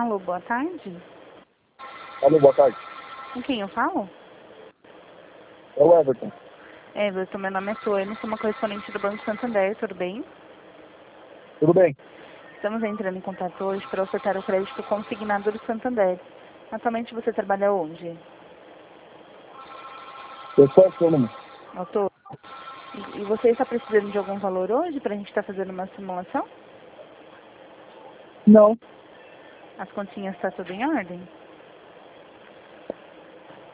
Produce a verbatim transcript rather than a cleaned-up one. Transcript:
Alô, boa tarde. Alô, boa tarde. Com quem eu falo? É o Everton. Everton, meu nome é Suene, sou uma correspondente do Banco Santander, tudo bem? Tudo bem? Estamos entrando em contato hoje para ofertar o crédito consignado do Santander. Atualmente você trabalha onde? Eu sou autônomo. Autor? E, e você está precisando de algum valor hoje para a gente estar fazendo uma simulação? Não. As continhas estão tudo em ordem?